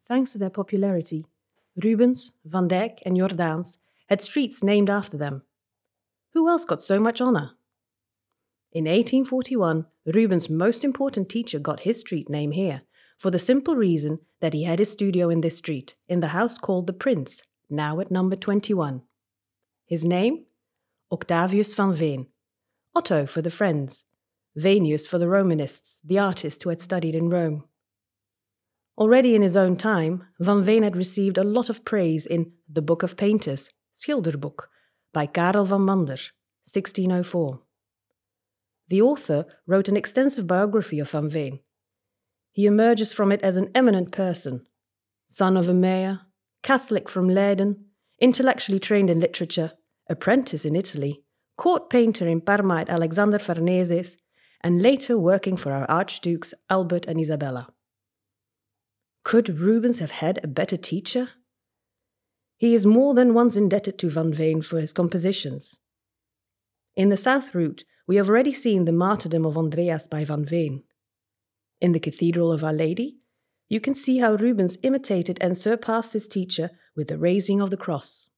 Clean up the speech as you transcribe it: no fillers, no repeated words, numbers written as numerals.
Thanks to their popularity, Rubens, Van Dyck, and Jordaens had streets named after them. Who else got so much honor? In 1841, Rubens' most important teacher got his street name here, for the simple reason that he had his studio in this street, in the house called the Prince, now at number 21. His name? Octavius van Veen. Otto for the Friends, Venius for the Romanists, the artist who had studied in Rome. Already in his own time, Van Veen had received a lot of praise in The Book of Painters, Schilderboek, by Karel van Mander, 1604. The author wrote an extensive biography of Van Veen. He emerges from it as an eminent person, son of a mayor, Catholic from Leiden, intellectually trained in literature, apprentice in Italy, court painter in Parma at Alexander Farnese's, and later working for our Archdukes Albert and Isabella. Could Rubens have had a better teacher? He is more than once indebted to Van Veen for his compositions. In the South Route, we have already seen the martyrdom of Andreas by Van Veen. In the Cathedral of Our Lady, you can see how Rubens imitated and surpassed his teacher with the raising of the cross.